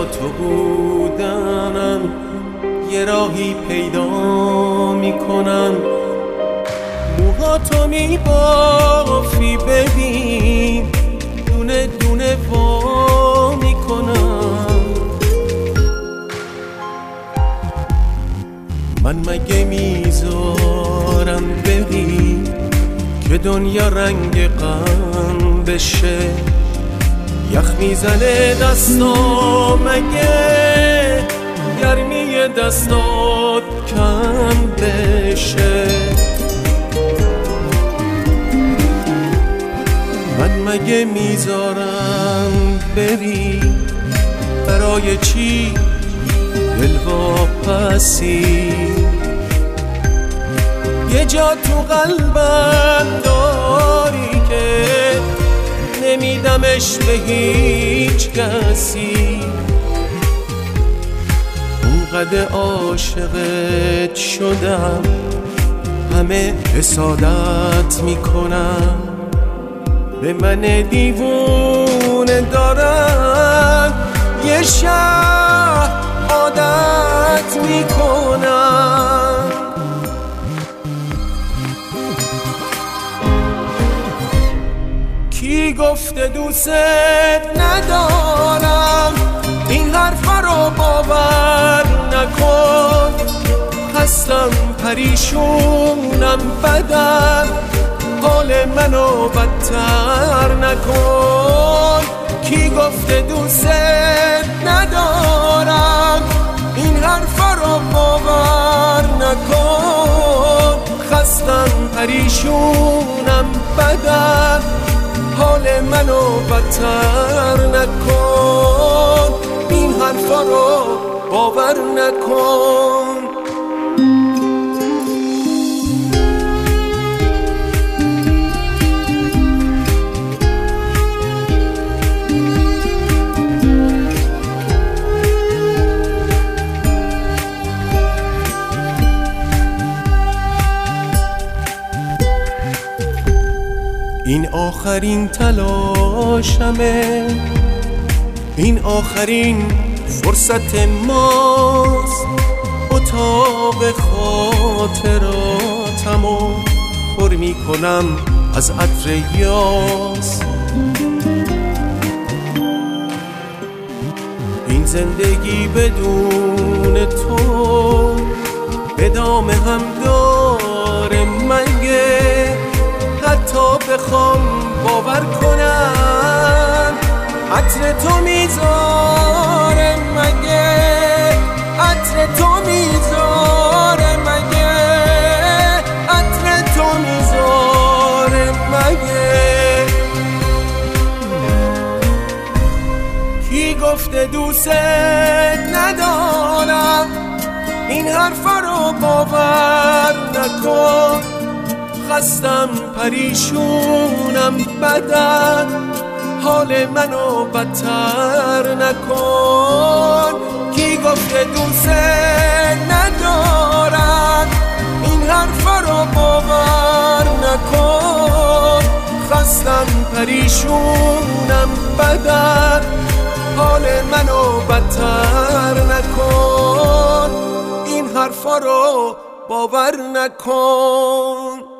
با تو بودنم یه راهی پیدا میکنم، موهاتو میبافی ببین دونه دونه وا میکنم. من مگه میذارم بری که دنیا رنگ غم بشه؟ یخ میزنه دستا مگه گرمی دستات کم بشه؟ من مگه میذارم بری؟ برای چی دل واپسی؟ یه جا تو قلبم داری که نمیدمش به هیچ کسی. اونقدر عاشقت شدم همه حسادت میکنم، به من دیوونه دارن یه شهر عادت میکنم. کی گفته دوست ندارم؟ این حرفا رو باور نکن، هستم پریشونم بدم، حال منو بدتر نکن. کی گفته دوست ندارم؟ این حرفا رو باور نکن، خستم پریشونم بدم، حال منو بدتر نکن. این حرفا رو باور نکن. این آخرین تلاشمه، این آخرین فرصت ماست، اتاق خاطراتمو پر میکنم از عطر یاس. این زندگی بدون تو ادامه هم داره مگه؟ حتی بخوام باور کنم عطر تو میذاره مگه؟ عطر تو میذاره مگه؟ عطر تو میذاره مگه؟ کی گفته دوست ندارم؟ این حرفا رو باور نکن، خستم پریشونم بدن، حال منو بدتر نکن. کی گفته دوست ندارم؟ این حرفا رو باور نکن، خستم پریشونم بدن، حال منو بدتر نکن. این حرفا رو باور نکن.